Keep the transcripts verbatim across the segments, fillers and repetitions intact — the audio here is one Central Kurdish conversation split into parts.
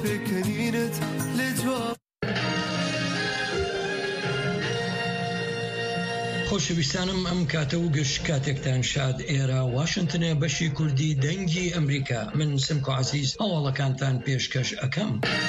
پێکەنینت لێ جواب خۆشەویستانم ئەم کاتە و گشت کاتێکتان شاد ئێرە واشنتنە بەشی کوردی دەنگی ئەمریکا من سمکۆ عەزیز هەواڵەکانتان پێشکەش ئەەکەم.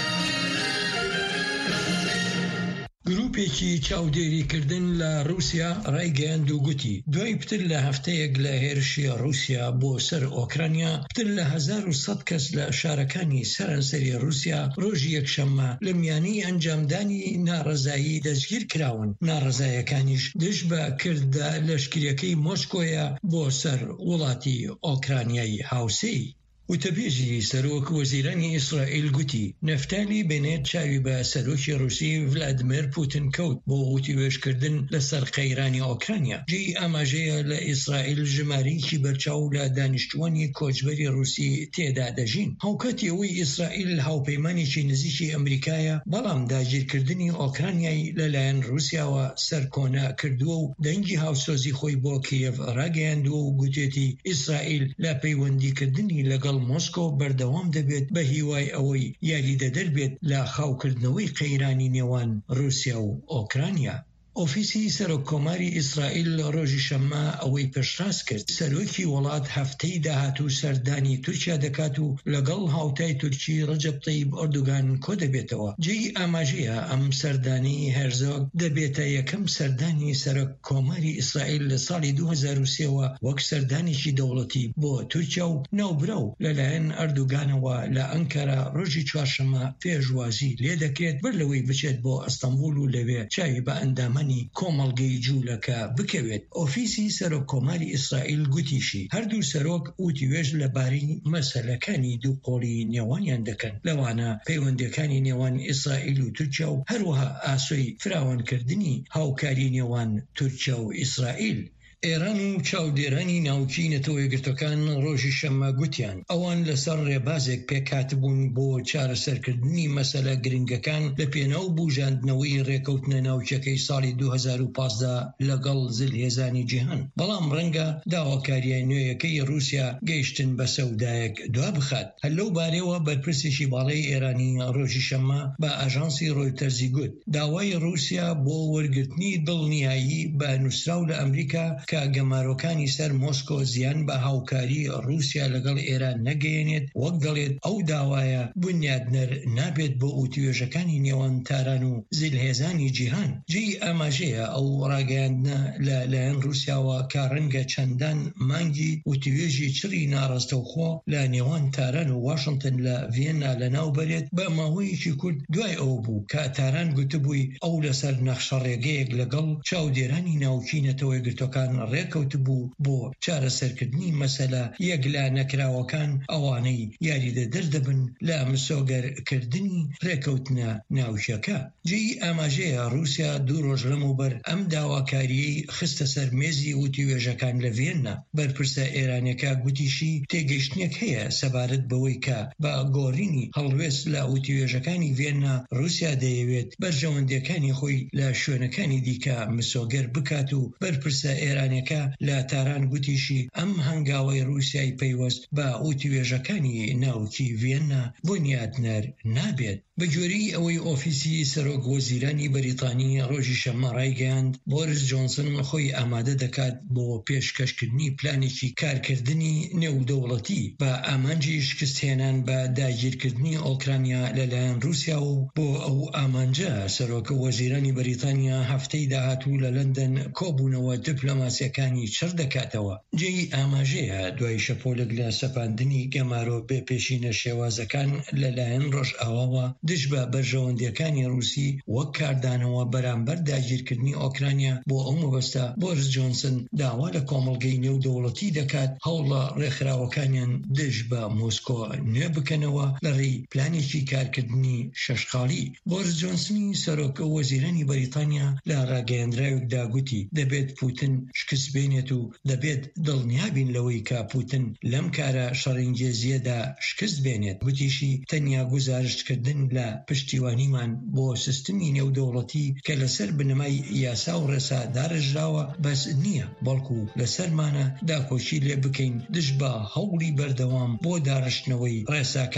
گروپێکی چاودێریکردن لە رووسیا ڕایگەیاند و گوتی دوای پتر لە هەفتەیەک لە هێرشی رووسیا بۆ سەر ئۆکرانیا پتر لە هەزار و سەد کەس لە شارەکانی سەرانسەری رووسیا ڕۆژی یەکشەممە لە میانەی ئەنجامدانی ناڕەزایی دەستگیر کراون. ناڕەزایەکانیش دژ بە کردە لەشکریەکەی مۆسکۆیە بۆ سەر وڵاتی ئۆکرانیای هاوسەی. وتەبێژی سەرۆک وەزیرانی ئیسرائیل گوتی نەفتالی بێنێت چاوی بە سەرۆکی رووسی ڤلادیمیر پوتین کەوت بۆ وتیوێژکردن لەسەر قەیرانی ئۆکرانیا. جێی ئاماژەیە لە ئیسرائیل ژمارەیەکی بەرچاو لە دانیشتوانی کۆچبەری رووسی تێدا دەژین. هەوکەتی ئەوەی ئیسرائیل هاوپەیمانێکی نزیکی ئەمریکایە بەڵام داگیرکردنی ئۆکرانیای لەلایەن رووسیاوە سەرکۆنا کردووە و دەنگی هاوسۆزی خۆی بۆ کیێڤ ڕاگەیاندووە و گوتێتی ئیسرائیل لە پەیوەندیکردنی لەگەڵ مۆسکۆ بەردەوام دەبێت بە هیوای ئەوەی یاریدەدەر بێت لە خاوکردنەوەی قەیرانی نێوان رووسیا و ئۆکرانیا. ئۆفیسی سەرۆککۆماری ئیسرائیل لە ڕۆژی شەممە ئەوەی پێشڕاست کرد سەرۆکی وڵات هەفتەی داهاتوو سەردانی تورکیا دەکات و لەگەڵ هاوتای تورکی ڕەجەب تەیب ئەردوگان کۆ دەبێتەوە. جێی ئاماژەیە ئەم سەردانی هێرزۆگ دەبێتە یەکەم سەردانی سەرۆککۆماری ئیسرائیل لە ساڵی دوو هەزار و سێەوە وەک سەردانێکی دەوڵەتی بۆ تورکیا و ناوبراو لەلایەن ئەردوگانەوە لە ئەنکارا ڕۆژی چوارشەممە پێشوازی لێ دەکرێت بەر لەوەی بچێت بۆ ئەستەمبول و لەوێ چاوی بە ئەندامانی کۆمەڵگەی جوولەکە بکەوێت. ئۆفیسی سەرۆککۆماری ئیسرائیل گوتیشی هەردوو سەرۆک وتیوێژ لەبارەی مەسەلەکانی دوو قۆڵی نێوانیان دەکەن لەوانە پەیوەندیەکانی نێوان ئیسرائیل و تورکیا و هەروەها ئاسۆی فراوانکردنی هاوکاری نێوان تورکیا و ئیسرائیل. ئێران و چاودێرانی ناوچی نەتەوە یەکگرتوەکان ڕۆژی شەممە گوتیان ئەوان لەسەر ڕێبازێک پێکاتبوون بۆ چارەسەرکردنی مەسەلە گرنگەکان لە پێناو بوژاندنەوەی ڕێکەوتنە ناوچەکەی ساڵی دوو هەزار و پانزدە لەگەڵ زلهێزانی جیهان. بەڵام ڕەنگە داواکاریە نوێیەکەی رووسیا گەیشتن بە سەودایەک دوا بخات. هەر لەو بارەوە بەرپرسێکی باڵای ئێرانی ڕۆژی شەممە بە ئاژانسی ڕۆیتەرزی گوت داوای رووسیا بۆ وەرگرتنی دڵنیایی بە نووسراو لە ئەمریکا کە گەمارۆکانی سەر مۆسکۆ زیان بە هاوکاری رووسیا لەگەڵ ئێران نەگەیەنێت وەک دەڵێت ئەو داوایە بنیادنەر نابێت بۆ وتیوێژەکانی نێوان تاران و زلهێزانی جیهان. جێی ئاماژەیە ئەو ڕاگەیاندنە لە لایەن رووسیاوە کە ڕەنگە چەندان مانگی وتیوێژی چڕی ناڕاستەوخۆ لە نێوان تاران و واشنتن لە ڤێنا لەناوبەرێت بە ماوەیەکی کورت دوای ئەو بوو کە تاران گوتبووی ئەو لەسەر نەخشە ڕێگەیەک لەگەڵ چاودێرانی ناوچی نەتەوە یەکگرتوەکان ڕێکەوت بوو بۆ چارەسەرکردنی مەسەلە یەک لە نەکراوەکان ئەوانەی یاریدەدەر دەبن لە مسۆگەرکردنی ڕێکەوتنە ناوچەکە. جێی ئاماژەیە رووسیا دوو ڕۆژ لەموبەر ئەم داواکاریەی خستە سەر مێزی وتیوێژەکان لە ڤێننا. بەرپرسە ئێرانیەکە گوتیشی تێگەیشتنێک هەیە سەبارەت بەوەی کە بە گۆڕینی هەڵوێست لە وتیوێژەکانی ڤێننا رووسیا دەیەوێت بەرژەوەندیەکانی خۆی لە شوێنەکانی دیکە مسۆگەر بکات و بەرپرسە ئێرانیەکە لە تاران گوتیشی ئەم هەنگاوەی رووسیای پەیوەست بە وتیوێژەکانی ناوچی ڤێننا بنیادنەر نابێت. بە جۆری ئەوەی ئۆفیسی سەرۆک وەزیرانی بەریتانی ڕۆژی شەممە ڕایگەیاند بۆریس جۆنسن خۆی ئامادە دەکات بۆ پێشکەشکردنی پلانێکی کارکردنی نێودەوڵەتی بە ئامانجی شکستهێنان بە داگیرکردنی ئۆکرانیا لەلایەن رووسیا و بۆ ئەو ئامانجە سەرۆکە وەزیرانی بەریتانیا هەفتەی داهاتوو لە لەندەن کۆبوونەوە دیپلۆماسیەکانی چڕ دەکاتەوە. جێی ئاماژەیە دوای شەپۆلێک لە سەپاندنی گەمارۆ بێپێشینە شێوازەکان لەلایەن ڕۆژئاواوە دژ بە بەرژەوەندیەکانی رووسی وەک کاردانەوە بەرامبەر داگیرکردنی ئۆکرانیا بۆ ئەو مەبەستە بۆریس جۆنسن داوا لە کۆمەڵگەی نێودەوڵەتی دەکات هەوڵە ڕێکخراوەکانیان دژ بە مۆسکۆ نوێ بکەنەوە لەڕێی پلانێکی کارکردنی شەشخاڵی. بۆریس جۆنسنی سەرۆکە وەزیرانی بەریتانیا لە ڕاگەیەندراوێکدا گوتی دەبێت پوتین شکست بێنێت و دەبێت دڵنیابین لەوەی کە پوتین لەم کارە شەڕینگێزیەدا شکست بێنێت. گوتیشی تەنیا گزارشکردن لە پشتیوانیمان بۆ سیستمی نێودەوڵەتی کە لەسەر بنەمای یاسا و ڕێسا دارەژراوە بەس نییە بەڵکو لەسەرمانە داکۆچی لێ بکەین دژ بە هەوڵی بەردەوام بۆ داڕشتنەوەی ڕێساکە